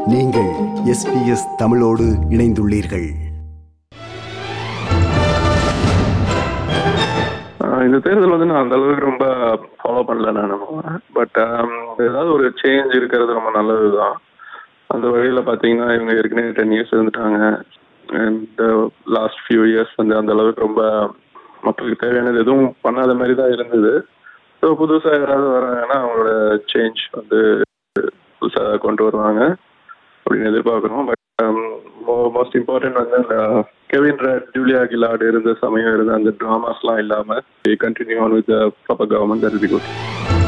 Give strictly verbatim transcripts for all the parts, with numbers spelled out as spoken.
நீங்கள் S B S தமிழோடு இணைந்துள்ளீர்கள். இந்த தேர்தல் வந்து நான் அந்த அளவுக்கு ரொம்ப ஃபாலோ பண்ணல நான். பட் ஏதாவது ஒரு சேஞ்ச் இருக்கிறது ரொம்ப நல்லது தான். அந்த வழியில் பார்த்தீங்கன்னா இவங்க ஏற்கனவே டென் இயர்ஸ் இருந்துட்டாங்க. அண்ட் லாஸ்ட் ஃபியூ இயர்ஸ் வந்து அந்த அளவுக்கு ரொம்ப மக்களுக்கு தேவையானது எதுவும் பண்ணாத மாதிரி தான் இருந்தது. ஸோ புதுசாக யாராவது வராங்கன்னா அவங்களோட சேஞ்ச் வந்து புதுசாக கொண்டு வருவாங்க அப்படின்னு எதிர்பார்க்குறோம். பட் மோஸ்ட் இம்பார்ட்டன்ட் வந்து இந்த கெவின் ரெட், ஜூலியா கில்லார்ட் இருந்த சமயம் இருந்த அந்த ட்ராமாஸ்லாம் இல்லாமல் continue on with the proper government, that will be good.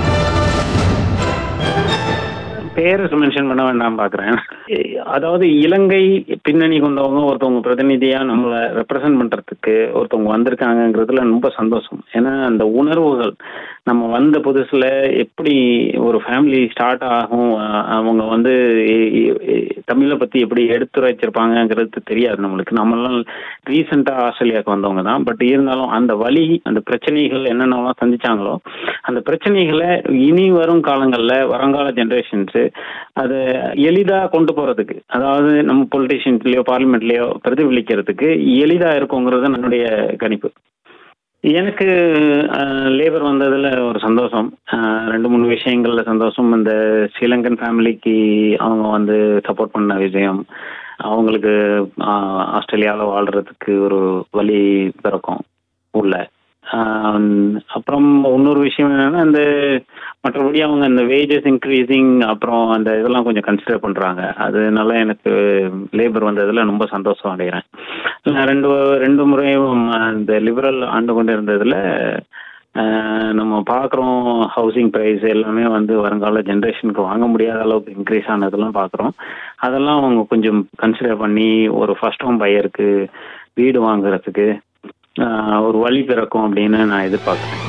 பேர் மென்ஷன் பண்ண வேண்டாம் பார்க்குறேன். அதாவது இலங்கை பின்னணி கொண்டவங்க ஒருத்தவங்க பிரதிநிதியாக நம்மளை ரெப்ரசன்ட் பண்ணுறதுக்கு ஒருத்தவங்க வந்திருக்காங்கங்கிறதுல ரொம்ப சந்தோஷம். ஏன்னா அந்த உணர்வுகள் நம்ம வந்த புதுசில் எப்படி ஒரு ஃபேமிலி ஸ்டார்ட் ஆகும், அவங்க வந்து தமிழை பற்றி எப்படி எடுத்துரைச்சிருப்பாங்கங்கிறது தெரியாது நம்மளுக்கு. நம்மளாம் ரீசெண்டாக ஆஸ்திரேலியாவுக்கு வந்தவங்க தான். பட் இருந்தாலும் அந்த வழி, அந்த பிரச்சனைகள் என்னென்னலாம் சந்திச்சாங்களோ அந்த பிரச்சனைகளை இனி வரும் காலங்களில் வருங்கால ஜென்ரேஷன்ஸு அதை எளிதாக கொண்டு போகிறதுக்கு, அதாவது நம்ம பொலிட்டிஷியன்ஸ்லேயோ பார்லிமெண்ட்லேயோ பிரதிபலிக்கிறதுக்கு எளிதாக இருக்குங்கிறது என்னுடைய கணிப்பு. எனக்கு லேபர் வந்ததில் ஒரு சந்தோஷம், ரெண்டு மூணு விஷயங்களில் சந்தோஷம். இந்த ஸ்ரீலங்கன் ஃபேமிலிக்கு அவங்க வந்து சப்போர்ட் பண்ண விஷயம், அவங்களுக்கு ஆஸ்திரேலியாவில் வாழ்கிறதுக்கு ஒரு வழி பிறக்கும் உள்ள. அப்புறம் இன்னொரு விஷயம் என்னென்னா, இந்த மற்றபடி அவங்க இந்த வேஜஸ் இன்க்ரீஸிங் அப்புறம் அந்த இதெல்லாம் கொஞ்சம் கன்சிடர் பண்ணுறாங்க. அதனால எனக்கு லேபர் வந்ததில் ரொம்ப சந்தோஷம் அடைகிறேன். நான் ரெண்டு ரெண்டு முறையும் இந்த லிபரல் ஆண்டு கொண்டு இருந்ததில் நம்ம பார்க்குறோம் ஹவுசிங் ப்ரைஸ் எல்லாமே வந்து வருங்கால ஜென்ரேஷனுக்கு வாங்க முடியாத அளவுக்கு இன்க்ரீஸ் ஆனதெல்லாம் பார்க்குறோம். அதெல்லாம் அவங்க கொஞ்சம் கன்சிடர் பண்ணி ஒரு ஃபர்ஸ்ட் ஹோம் பையருக்கு வீடு வாங்குறதுக்கு ஒரு வழி பிறக்கும் அப்படின்னு நான் எதிர்பார்க்குறேன்.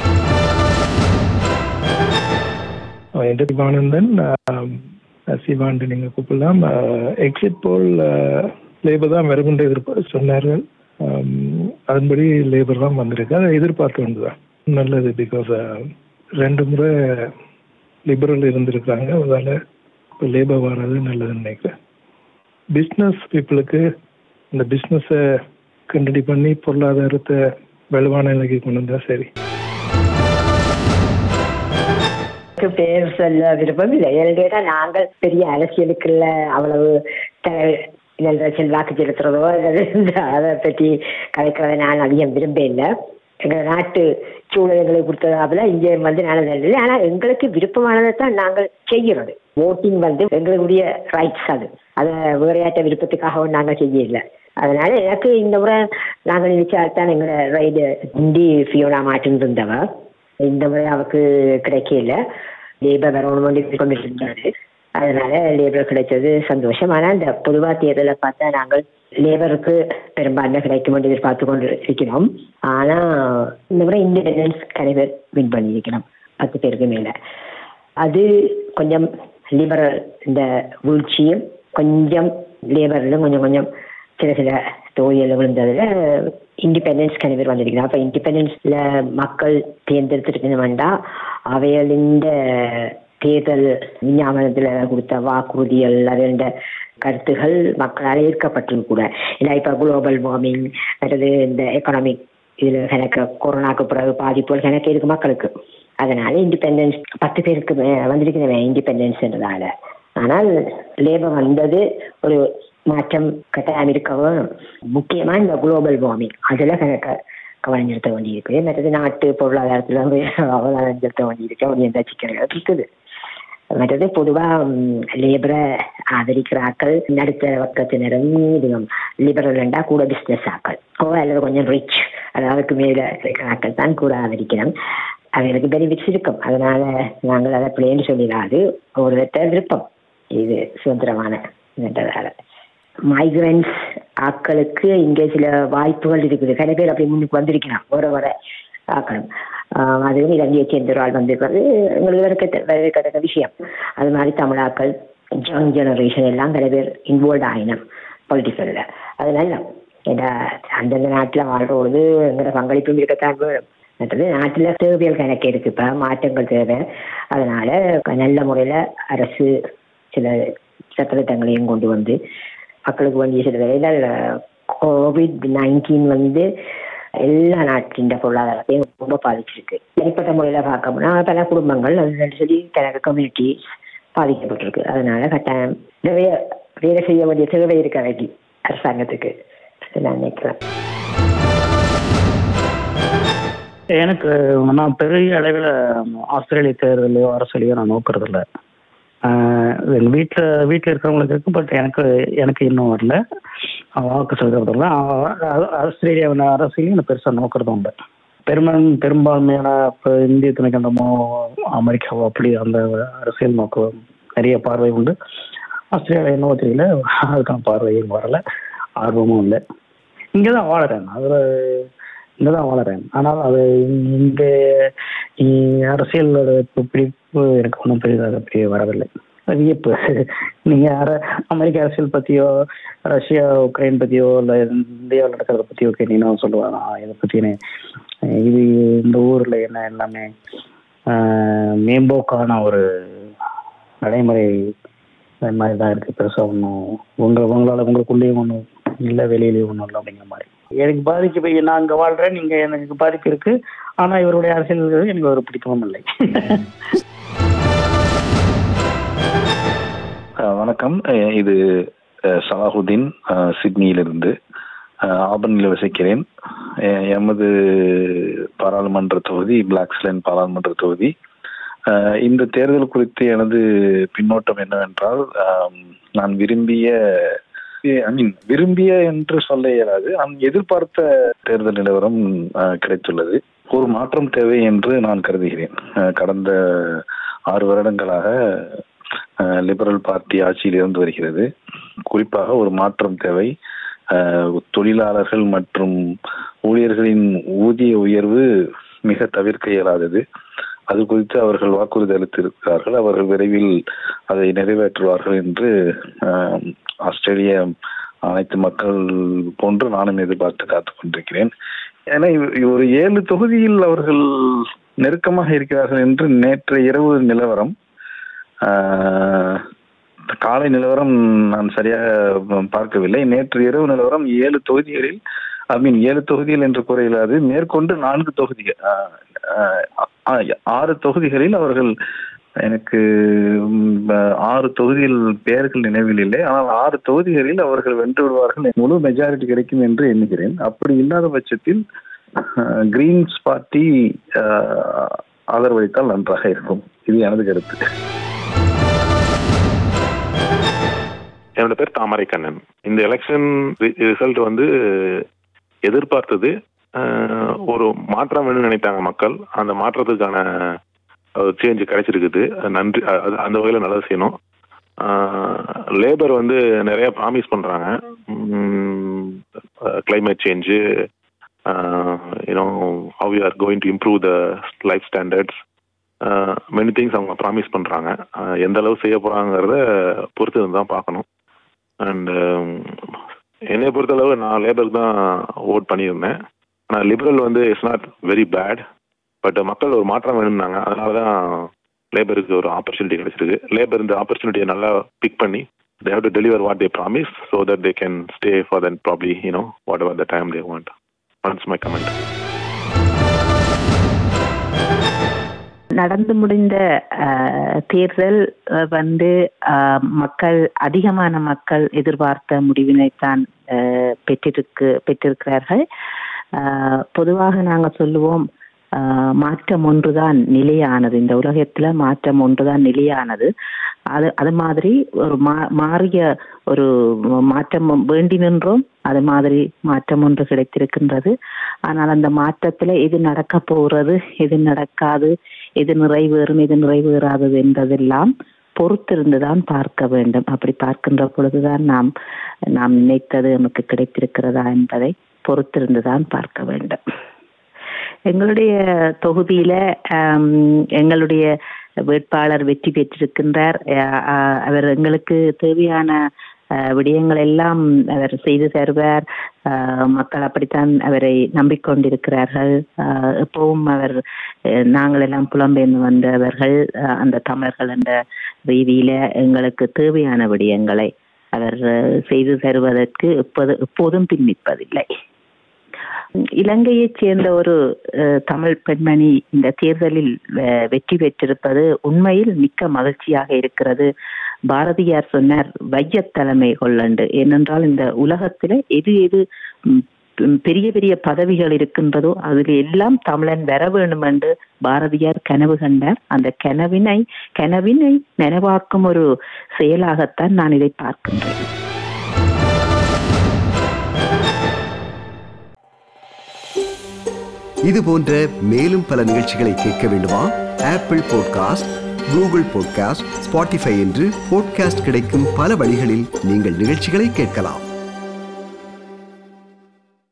சிவானந்தன், சிவாண்டு நீங்கள் கூப்பிடலாம். எக்ஸிட் போல் லேபர் தான் வருகின்ற எதிர்ப்பு சொன்னார்கள். அதன்படி லேபர் தான் வந்திருக்கு. அதை எதிர்பார்க்க வேண்டியதான் நல்லது. பிகாஸ் ரெண்டு முறை லிபரல் இருந்திருக்கிறாங்க. அதனால் இப்போ லேபர் வர்றது நல்லதுன்னு நினைக்கிறேன். பிஸ்னஸ் பீப்புளுக்கு இந்த பிஸ்னஸை கண்டினியூ பண்ணி பொருளாதாரத்தை வலுவான நிலைக்கு கொண்டு வந்தா சரி. பேர் சொல்ல விருப்பம் இல்லை. ஏன்னா நாங்கள் பெரிய அரசியலுக்குள்ள அவ்வளவு செல்வாக்கு செலுத்துறதோ அதை பற்றி கலைக்கிறத நான் அதிகம் விரும்ப இல்லை. எங்கள் நாட்டு சூழல்களை கொடுத்ததாப்புல இங்கே வந்து நல்லது. ஆனால் எங்களுக்கு விருப்பமானதை தான் நாங்கள் செய்கிறோம். ஓட்டிங் வந்து எங்களுடைய ரைட்ஸ். அது அதை வேறையாட்ட விருப்பத்துக்காகவும் நாங்கள் செய்யலை. அதனால எனக்கு இந்த முறை நாங்கள் நினைச்சால்தான் எங்களோட ரைடு இண்டி ஃபியோனா மாட்டின் இருந்தவ இந்த முறை அவருக்கு கிடைக்கல. லேபர் வரணும்னு கொண்டு இருந்தாரு. அதனால லேபர் கிடைச்சது சந்தோஷம். ஆனால் இந்த பொதுவாக தேர்தலை பார்த்தா நாங்கள் லேபருக்கு பெரும்பான்மை கிடைக்கும் என்று எதிர்பார்த்து கொண்டு இருக்கிறோம். ஆனால் இந்த முறை இண்டிபெண்டன்ஸ் கலைவர் வின் பண்ணியிருக்கிறோம் பத்து பேருக்கு மேலே. அது கொஞ்சம் லிபரல் இந்த வீழ்ச்சியும் கொஞ்சம் லேபரிலும் கொஞ்சம் கொஞ்சம் சில சில தொகுதிகளில் விழுந்ததில் இண்டிபெண்டன்ஸ் கலைவர் வந்திருக்கிறோம். அப்போ இண்டிபெண்டன்ஸில் மக்கள் தேர்ந்தெடுத்துருக்கணும் வேண்டாம். அவைகளின் தேர்தல் விஞ்ஞாபனத்தில் கொடுத்த வாக்குறுதிகள் அதோட கருத்துகள் மக்களால் ஈர்க்கப்பட்டிருக்கு கூட. ஏன்னா இப்போ குளோபல் வார்மிங் அல்லது இந்த எக்கனாமிக் இதில் கணக்கு கொரோனாக்கு பிறகு பாதிப்புகள் கணக்கு இருக்கு மக்களுக்கு. அதனால இண்டிபெண்டன்ஸ் பத்து பேருக்கு வந்திருக்கிறவன் இண்டிபெண்டன்ஸ்ன்றதால. ஆனால் லேபர் வந்தது ஒரு மாற்றம் கட்டாயம் இருக்கவும் முக்கியமாக இந்த குளோபல் வார்மிங் அதில் கணக்க கவனம் செலுத்த வேண்டியிருக்கு. மற்றது நாட்டு பொருளாதாரத்தில் வந்து அவதானம் செலுத்த வேண்டியிருக்கு. அவங்க எந்த சிக்கல்கள் இருக்குது. மற்றது பொதுவாக லேபரை ஆதரிக்கிற ஆக்கள் நடுத்தர வர்க்கத்தினரும் இதுவும் லிபரல்ண்டா கூட பிஸ்னஸ் ஆக்கள் ஓ அல்லது கொஞ்சம் ரிச் அதாவது மேலே இருக்கிற ஆக்கள் தான் கூட ஆதரிக்கிறோம். அவங்களுக்கு பெனிஃபிட்ஸ் இருக்கும். அதனால நாங்கள் அதை பிள்ளைன்னு சொல்லிடாது. ஒரு விருப்பம் இது சுதந்திரமான நன்றதால. மைக்ரன்ஸ் ஆக்களுக்கு இங்கே சில வாய்ப்புகள் இருக்குது. கடை பேர் அப்படி முன்னுக்கு வந்திருக்கலாம். ஒரு வர ஆக்களும் அதுவும் இலங்கையை சேர்ந்த ஆள் வந்திருக்கிறது எங்களுக்கு வரக்க வரக்கத்தக்க விஷயம். அது மாதிரி தமிழாக்கள் யங் ஜெனரேஷன் எல்லாம் கடை பேர் இன்வால்வ் ஆகினோம் பொலிட்டிக்கலில். அதனால ஏன்னா அந்தந்த நாட்டில் வாழ்றபொழுது எங்களோட பங்களிப்பும் இருக்கத்தான் வேணும். மற்றது நாட்டில் தேவைகள் கணக்கு இருக்கு. இப்போ மாற்றங்கள் தேவை. அதனால நல்ல முறையில் அரசு சில சட்டத்திட்டங்களையும் கொண்டு வந்து மக்களுக்கு வேண்டிய சில வேலைகள் கோவிட் நைன்டீன் வந்து எல்லா நாட்டின் பொருளாதாரத்தையும் ரொம்ப பாதிச்சிருக்கு. தனிப்பட்ட முறையில் பார்க்கணும்னா பல குடும்பங்கள் அது சொல்லி தனக்கு கம்யூனிட்டி பாதிக்கப்பட்டிருக்கு. அதனால கட்டாயம் நிறைய வேலை செய்ய வேண்டிய தேவை இருக்க வேண்டி அரசாங்கத்துக்கு நான் நினைக்கிறேன். எனக்கு நான் பெரிய அளவில் ஆஸ்திரேலிய தேர்தலையோ அரசியலையோ நான் நோக்கிறது இல்லை. எங்கள் வீட்டில் வீட்டில் இருக்கிறவங்களுக்கு இருக்கு, பட் எனக்கு எனக்கு இன்னும் வரல. வாக்கு செலுத்துறது இல்லை. ஆஸ்திரேலியாவின் அரசியலையும் நான் பெருசாக நோக்கிறதும் உண்டு. பெருமன் பெரும்பான்மையான இப்போ இந்திய துணைக்கண்டமோ அமெரிக்காவோ அப்படி அந்த அரசியல் நோக்க நிறைய பார்வை உண்டு. ஆஸ்திரேலியா என்னவோ தெரியல, அதுக்கான பார்வையும் வரலை, ஆர்வமும் இல்லை. இங்கே தான் வாழறேன், அதில் இங்கே தான் வாழறேன். ஆனால் அது இங்கே அரசியலோட பிடிப்பு எனக்கு ஒன்றும் பெரிதாக பெரிய வரவில்லை. வியப்பு, நீங்கள் அர அமெரிக்க அரசியல் பற்றியோ ரஷ்யா உக்ரைன் பற்றியோ இல்லை இந்தியாவில் நடக்கிறத பற்றியோ கேட்டீங்கன்னா சொல்லுவாங்க, இதை பற்றினே இது இந்த ஊரில் என்ன எல்லாமே மேம்போக்கான ஒரு நடைமுறை மாதிரி தான் இருக்குது. பெருசாக ஒன்றும் உங்கள் உங்களால் உங்களுக்குள்ளேயும் ஒன்றும் இல்லை, வெளியிலேயும் ஒன்றும் இல்லை அப்படிங்கிற மாதிரி. எனக்கு பாதிக்கு போய் நான் அங்கே வாழ்கிறேன், நீங்கள் எனக்கு பாதிப்பு இருக்குது, ஆனால் இவருடைய அரசியல் எனக்கு ஒரு பிடிக்கவும் இல்லை. வணக்கம், இது சலாஹுதீன் சிட்னியிலிருந்து. ஆபர்னில் வசிக்கிறேன். எமது பாராளுமன்ற தொகுதி பிளாக்ஸ்லேண்ட் பாராளுமன்ற தொகுதி. இந்த தேர்தல் குறித்து எனது பின்னோட்டம் என்னவென்றால், நான் விரும்பிய ஐ மீன் விரும்பிய என்று சொல்ல இயலாது, நான் எதிர்பார்த்த தேர்தல் நிலவரம் கிடைத்துள்ளது. ஒரு மாற்றம் தேவை என்று நான் கருதுகிறேன். கடந்த ஆறு வருடங்களாக லிபரல் பார்ட்டி ஆட்சியில் இருந்து வருகிறது. குறிப்பாக ஒரு மாற்றம் தேவை. தொழிலாளர்கள் மற்றும் ஊழியர்களின் ஊதிய உயர்வு மிக தவிர்க்க இயலாதது. அது குறித்து அவர்கள் வாக்குறுதி அளித்திருக்கிறார்கள். அவர்கள் விரைவில் அதை நிறைவேற்றுவார்கள் என்று ஆஸ்திரேலிய அனைத்து மக்கள் போன்று நானும் எதிர்பார்த்து காத்துக் கொண்டிருக்கிறேன். ஏன்னா ஒரு ஏழு தொகுதியில் அவர்கள் நெருக்கமாக இருக்கிறார்கள் என்று நேற்று இரவு நிலவரம், காலை நிலவரம் நான் சரியாக பார்க்கவில்லை. நேற்று இரவு நிலவரம் ஏழு தொகுதிகளில் ஐ மீன் ஏழு தொகுதிகள் என்று குறையில்லாது மேற்கொண்டு நான்கு தொகுதிகள் ஆறு தொகுதிகளில் அவர்கள், எனக்கு ஆறு தொகுதியில் பெயர்கள் நினைவில் இல்லை, ஆனால் ஆறு தொகுதிகளில் அவர்கள் வென்று விடுவார்கள், முழு மெஜாரிட்டி கிடைக்கும் என்று எண்ணுகிறேன். அப்படி இல்லாத பட்சத்தில் கிரீன்ஸ் பார்ட்டி ஆதரவளித்தால் நன்றாக இருக்கும். இது எனது கருத்து. என்னோட பேர் தாமரை கண்ணன். இந்த எலெக்ஷன் ரிசல்ட் வந்து எதிர்பார்த்தது. ஒரு மாற்றம் வேணும்னு நினைத்தாங்க மக்கள். அந்த மாற்றத்துக்கான சேஞ்ச் கிடைச்சிருக்குது. நன்றி. அந்த வகையில் நல்லது செய்யணும். லேபர் வந்து நிறைய ப்ராமிஸ் பண்றாங்க. Climate change, you know how you are going to improve the life standards, many things அவங்க ப்ராமிஸ் பண்றாங்க. எந்த அளவு செய்ய போறாங்கிறத பொறுத்து இருந்து தான் பார்க்கணும். அண்ட் என்னை பொறுத்தளவு நான் லேபருக்கு தான் ஓட் பண்ணியிருந்தேன். ஆனால் லிபரல் வந்து it's not very bad, but மக்கள் ஒரு மாற்றம் வேணும்னாங்க. அதனால தான் லேபருக்கு ஒரு ஆப்பர்ச்சுனிட்டி கிடைச்சிருக்கு. லேபர் இந்த ஆப்பர்ச்சுனிட்டியை நல்லா பிக் பண்ணி they have to deliver what they promise so that they can stay for then probably, you know, whatever the time they want. That's my comment. நடந்து முடிந்த தேர்தல் வந்து மக்கள் அதிகமான மக்கள் எதிர்பார்த்த முடிவினைத்தான் பெற்றிருக்கு பெற்றிருக்கிறார்கள். பொதுவாக நாங்கள் சொல்லுவோம், மாற்றம் ஒன்றுதான் நிலையானது, இந்த உலகத்துல மாற்றம் ஒன்றுதான் நிலையானது. அது அது மாதிரி ஒரு மா மாறிய ஒரு மாற்றம் வேண்டி நின்றோம், அது மாதிரி மாற்றம் ஒன்று கிடைத்திருக்கின்றது. ஆனால் அந்த மாற்றத்துல எது நடக்க போகிறது, எது நடக்காது, எது நிறைவேறும், எது நிறைவேறாதது என்பதெல்லாம் பொறுத்திருந்துதான் பார்க்க வேண்டும். அப்படி பார்க்கின்ற பொழுதுதான் நாம் நாம் நினைத்தது நமக்கு கிடைத்திருக்கிறதா என்பதை பொறுத்திருந்துதான் பார்க்க வேண்டும். எங்களுடைய தொகுதியில எங்களுடைய வேட்பாளர் வெற்றி பெற்றிருக்கின்றார். அவர் எங்களுக்கு தேவையான அஹ், விடயங்கள் எல்லாம் அவர் செய்து தருவார். அஹ், மக்கள் அப்படித்தான் அவரை நம்பிக்கொண்டிருக்கிறார்கள். அஹ், எப்பவும் அவர் அஹ், நாங்கள் எல்லாம் புலம்பெயர்ந்து வந்தவர்கள், அஹ், அந்த தமிழர்கள் என்ற ரீதியில எங்களுக்கு தேவையான விடயங்களை அவர் அஹ், செய்து தருவதற்கு எப்போது எப்போதும் பின்னிப்பதில்லை. இலங்கையைச் சேர்ந்த ஒரு அஹ், தமிழ் பெண்மணி இந்த தேர்தலில் அஹ், வெற்றி பெற்றிருப்பது உண்மையில் மிக்க மகிழ்ச்சியாக இருக்கிறது. பாரதியார் சொன்னார், வையத்தலைமை கொள்ளண்டு. ஏனென்றால் இந்த உலகத்தில எது எது ம், பெரிய பெரிய பதவிகள் இருக்கின்றதோ அதில் எல்லாம் தமிழன் வர வேண்டும் என்று பாரதியார் கனவு கண்டார். அந்த கனவினை கனவினை நனவாக்கும் ஒரு செயலாகத்தான் நான் இதை பார்க்கின்றேன். இது போன்ற மேலும் பல நிகழ்ச்சிகளை கேட்க வேண்டுமா? Apple podcast, Google podcast, Spotify என்று பாட்காஸ்ட் கிடைக்கும் பல வழிகளில் நீங்கள் நிகழ்ச்சிகளை கேட்கலாம்.